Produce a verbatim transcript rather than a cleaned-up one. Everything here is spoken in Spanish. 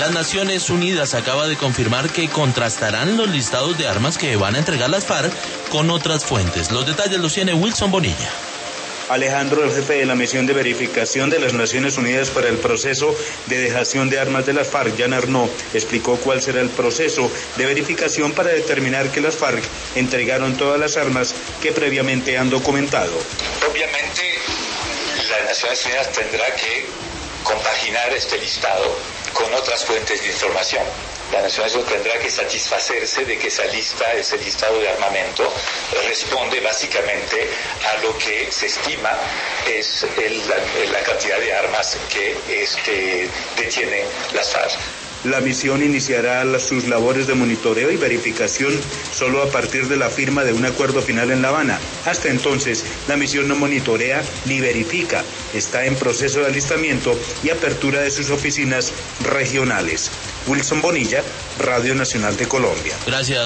Las Naciones Unidas acaba de confirmar que contrastarán los listados de armas que van a entregar las FARC con otras fuentes. Los detalles los tiene Wilson Bonilla. Alejandro, el jefe de la misión de verificación de las Naciones Unidas para el proceso de dejación de armas de las FARC, Jan Arnaud, explicó cuál será el proceso de verificación para determinar que las FARC entregaron todas las armas que previamente han documentado. Obviamente, las Naciones Unidas tendrá que compaginar este listado con otras fuentes de información. La Naciones Unidas tendrá que satisfacerse de que esa lista, ese listado de armamento, responde básicamente a lo que se estima es el, la, la cantidad de armas que este, detienen las FARC. La misión iniciará las, sus labores de monitoreo y verificación solo a partir de la firma de un acuerdo final en La Habana. Hasta entonces, la misión no monitorea ni verifica. Está en proceso de alistamiento y apertura de sus oficinas regionales. Wilson Bonilla, Radio Nacional de Colombia. Gracias.